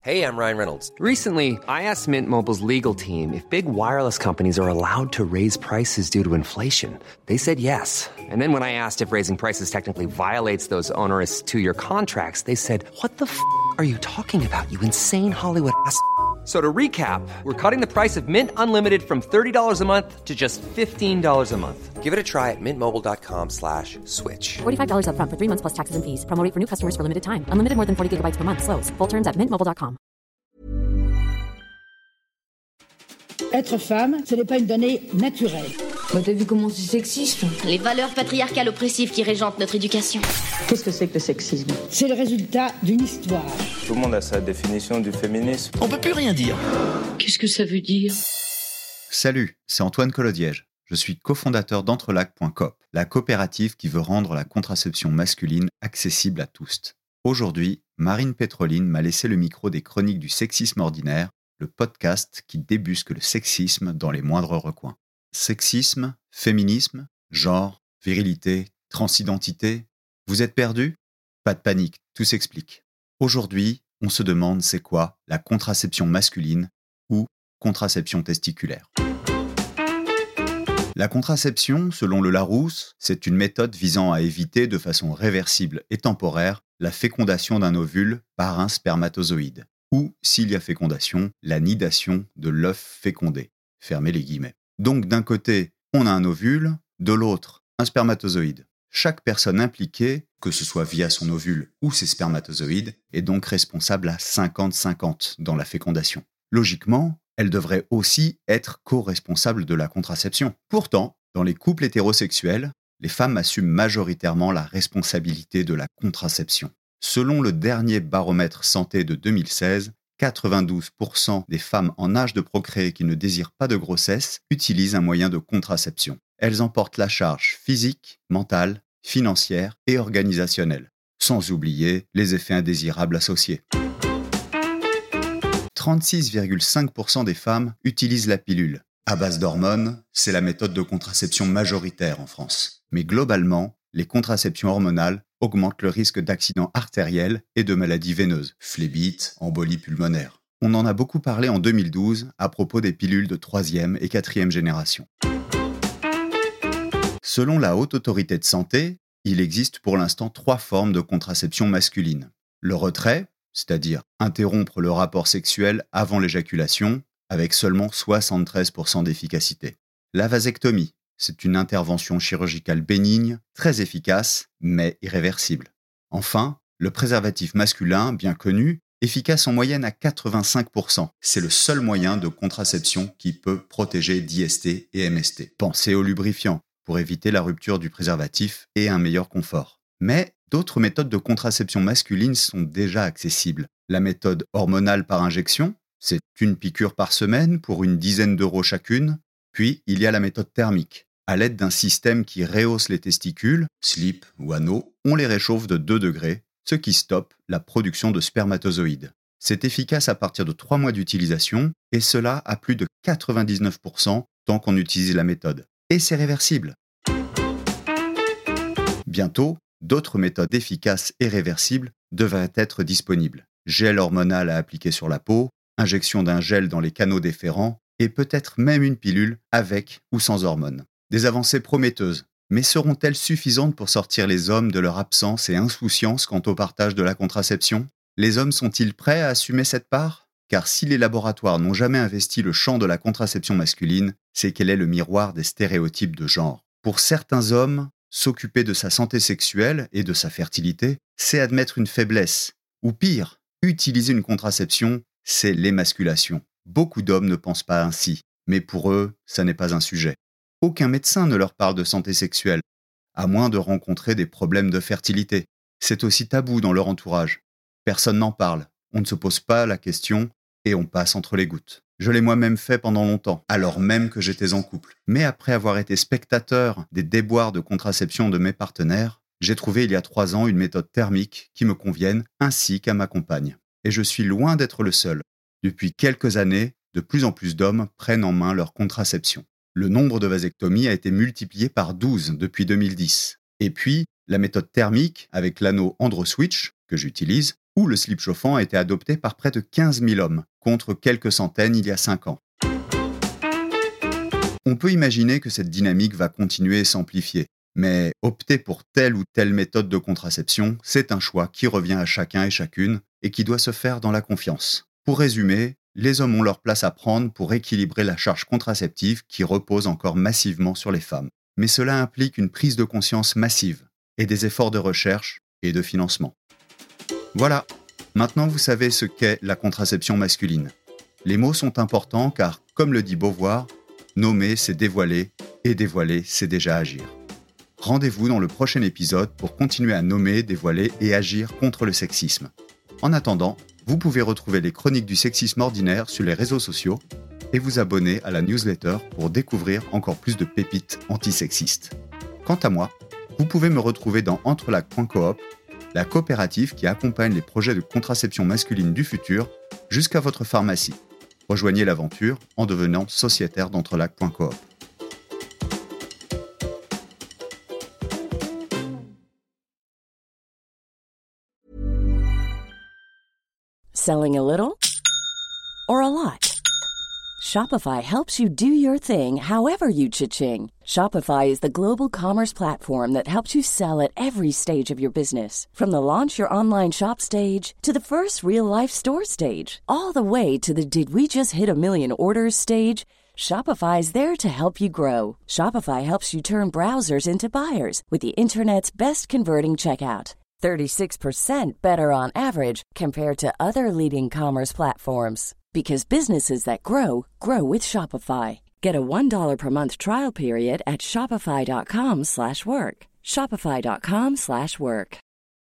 Hey, I'm Ryan Reynolds. Recently, I asked Mint Mobile's legal team if big wireless companies are allowed to raise prices due to inflation. They said yes. And then when I asked if raising prices technically violates those onerous two-year contracts, they said, "What the f*** are you talking about, you insane Hollywood ass?" So to recap, we're cutting the price of Mint Unlimited from $30 a month to just $15 a month. Give it a try at mintmobile.com/switch. $45 up front for 3 months plus taxes and fees. Promo rate for new customers for limited time. Unlimited more than 40 gigabytes per month. Slows full terms at mintmobile.com. Être femme, ce n'est pas une donnée naturelle. Bah t'as vu comment c'est sexiste? Les valeurs patriarcales oppressives qui régentent notre éducation. Qu'est-ce que c'est que le sexisme? C'est le résultat d'une histoire. Tout le monde a sa définition du féminisme. On peut plus rien dire. Qu'est-ce que ça veut dire? Salut, c'est Antoine Colodiège. Je suis cofondateur d'Entrelacs.coop, la coopérative qui veut rendre la contraception masculine accessible à tous. Aujourd'hui, Marine Pétroline m'a laissé le micro des Chroniques du sexisme ordinaire, le podcast qui débusque le sexisme dans les moindres recoins. Sexisme, féminisme, genre, virilité, transidentité. Vous êtes perdus ? Pas de panique, tout s'explique. Aujourd'hui, on se demande c'est quoi la contraception masculine ou contraception testiculaire. La contraception, selon le Larousse, c'est une méthode visant à éviter de façon réversible et temporaire la fécondation d'un ovule par un spermatozoïde, ou, s'il y a fécondation, la nidation de l'œuf fécondé. Fermez les guillemets. Donc d'un côté, on a un ovule, de l'autre, un spermatozoïde. Chaque personne impliquée, que ce soit via son ovule ou ses spermatozoïdes, est donc responsable à 50-50 dans la fécondation. Logiquement, elle devrait aussi être co-responsable de la contraception. Pourtant, dans les couples hétérosexuels, les femmes assument majoritairement la responsabilité de la contraception. Selon le dernier baromètre santé de 2016, 92% des femmes en âge de procréer qui ne désirent pas de grossesse utilisent un moyen de contraception. Elles en portent la charge physique, mentale, financière et organisationnelle, sans oublier les effets indésirables associés. 36,5% des femmes utilisent la pilule. À base d'hormones, c'est la méthode de contraception majoritaire en France. Mais globalement, les contraceptions hormonales augmentent le risque d'accidents artériels et de maladies veineuses, phlébite, embolie pulmonaire. On en a beaucoup parlé en 2012 à propos des pilules de 3e et 4e génération. Selon la Haute Autorité de Santé, il existe pour l'instant 3 formes de contraception masculine. Le retrait, c'est-à-dire interrompre le rapport sexuel avant l'éjaculation, avec seulement 73% d'efficacité. La vasectomie, c'est une intervention chirurgicale bénigne, très efficace, mais irréversible. Enfin, le préservatif masculin, bien connu, efficace en moyenne à 85%. C'est le seul moyen de contraception qui peut protéger d'IST et MST. Pensez au lubrifiant, pour éviter la rupture du préservatif et un meilleur confort. Mais d'autres méthodes de contraception masculine sont déjà accessibles. La méthode hormonale par injection, c'est une piqûre par semaine pour une dizaine d'euros chacune. Puis, il y a la méthode thermique. À l'aide d'un système qui rehausse les testicules, slip ou anneau, on les réchauffe de 2 degrés, ce qui stoppe la production de spermatozoïdes. C'est efficace à partir de 3 mois d'utilisation, et cela à plus de 99% tant qu'on utilise la méthode. Et c'est réversible. Bientôt, d'autres méthodes efficaces et réversibles devraient être disponibles. Gel hormonal à appliquer sur la peau, injection d'un gel dans les canaux déférents et peut-être même une pilule avec ou sans hormones. Des avancées prometteuses, mais seront-elles suffisantes pour sortir les hommes de leur absence et insouciance quant au partage de la contraception ? Les hommes sont-ils prêts à assumer cette part ? Car si les laboratoires n'ont jamais investi le champ de la contraception masculine, c'est qu'elle est le miroir des stéréotypes de genre. Pour certains hommes, s'occuper de sa santé sexuelle et de sa fertilité, c'est admettre une faiblesse. Ou pire, utiliser une contraception, c'est l'émasculation. Beaucoup d'hommes ne pensent pas ainsi, mais pour eux, ça n'est pas un sujet. Aucun médecin ne leur parle de santé sexuelle, à moins de rencontrer des problèmes de fertilité. C'est aussi tabou dans leur entourage. Personne n'en parle, on ne se pose pas la question et on passe entre les gouttes. Je l'ai moi-même fait pendant longtemps, alors même que j'étais en couple. Mais après avoir été spectateur des déboires de contraception de mes partenaires, j'ai trouvé il y a 3 ans une méthode thermique qui me convienne ainsi qu'à ma compagne. Et je suis loin d'être le seul. Depuis quelques années, de plus en plus d'hommes prennent en main leur contraception. Le nombre de vasectomies a été multiplié par 12 depuis 2010. Et puis, la méthode thermique, avec l'anneau AndroSwitch, que j'utilise, où le slip chauffant a été adopté par près de 15 000 hommes, contre quelques centaines il y a 5 ans. On peut imaginer que cette dynamique va continuer et s'amplifier, mais opter pour telle ou telle méthode de contraception, c'est un choix qui revient à chacun et chacune et qui doit se faire dans la confiance. Pour résumer, les hommes ont leur place à prendre pour équilibrer la charge contraceptive qui repose encore massivement sur les femmes. Mais cela implique une prise de conscience massive et des efforts de recherche et de financement. Voilà, maintenant vous savez ce qu'est la contraception masculine. Les mots sont importants car, comme le dit Beauvoir, nommer c'est dévoiler et dévoiler c'est déjà agir. Rendez-vous dans le prochain épisode pour continuer à nommer, dévoiler et agir contre le sexisme. En attendant, vous pouvez retrouver les chroniques du sexisme ordinaire sur les réseaux sociaux et vous abonner à la newsletter pour découvrir encore plus de pépites antisexistes. Quant à moi, vous pouvez me retrouver dans Entrelacs.coop, la coopérative qui accompagne les projets de contraception masculine du futur jusqu'à votre pharmacie. Rejoignez l'aventure en devenant sociétaire d'Entrelacs.coop. Selling a little or a lot? Shopify helps you do your thing however you cha-ching. Shopify is the global commerce platform that helps you sell at every stage of your business. From the launch your online shop stage to the first real-life store stage, all the way to the did we just hit a million orders stage. Shopify is there to help you grow. Shopify helps you turn browsers into buyers with the internet's best converting checkout. 36% better on average compared to other leading commerce platforms. Because businesses that grow, grow with Shopify. Get a $1 per month trial period at shopify.com/work. Shopify.com/work.